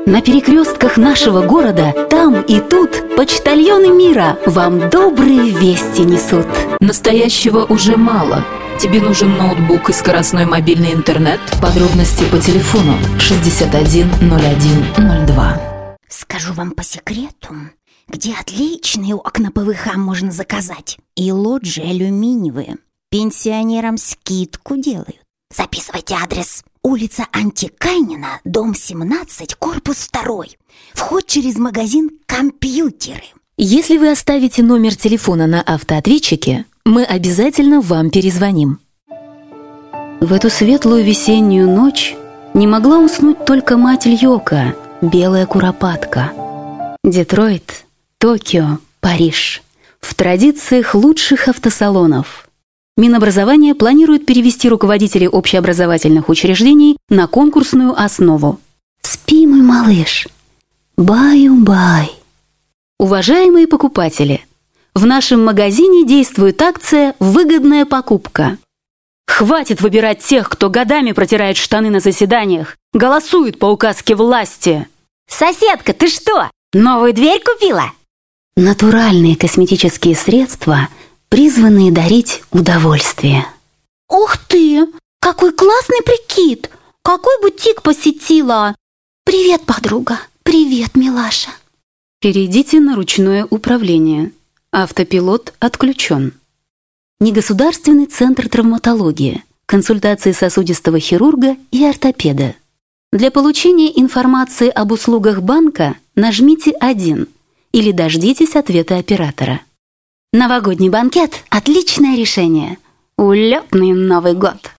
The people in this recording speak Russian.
На перекрестках нашего города, там и тут, почтальоны мира вам добрые вести несут. Настоящего уже мало. Тебе нужен ноутбук и скоростной мобильный интернет? Подробности по телефону 610102. Скажу вам по секрету, где отличные окна ПВХ можно заказать. И лоджии алюминиевые. Пенсионерам скидку делают. Записывайте адрес. Улица Антикайнина, дом 17, корпус 2. Вход через магазин «Компьютеры». Если вы оставите номер телефона на автоответчике, мы обязательно вам перезвоним. В эту светлую весеннюю ночь не могла уснуть только мать Льока, белая куропатка. Детройт, Токио, Париж. В традициях лучших автосалонов. Минобразование планирует перевести руководителей общеобразовательных учреждений на конкурсную основу. Спи, мой малыш. Баю-бай. Уважаемые покупатели, в нашем магазине действует акция «Выгодная покупка». Хватит выбирать тех, кто годами протирает штаны на заседаниях, голосует по указке власти. Соседка, ты что, новую дверь купила? Натуральные косметические средства, призванные дарить удовольствие. Ух ты, какой классный прикид! Какой бутик посетила? Привет, подруга. Привет, милаша. Перейдите на ручное управление. Автопилот отключен. Негосударственный центр травматологии. Консультации сосудистого хирурга и ортопеда. Для получения информации об услугах банка нажмите 1 или дождитесь ответа оператора. Новогодний банкет – отличное решение. Улетный Новый год!